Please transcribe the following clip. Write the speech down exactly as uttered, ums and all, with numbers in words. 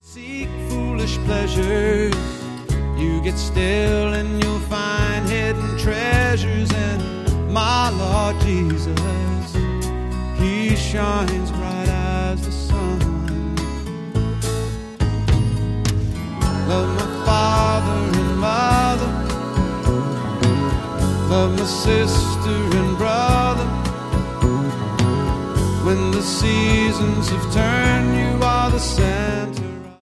Seek foolish pleasures, you get still and you'll find hidden treasures in my Lord Jesus. He shines bright as the sun. Love my father and mother, love my sister and brother. When the seasons have turned, you are the center.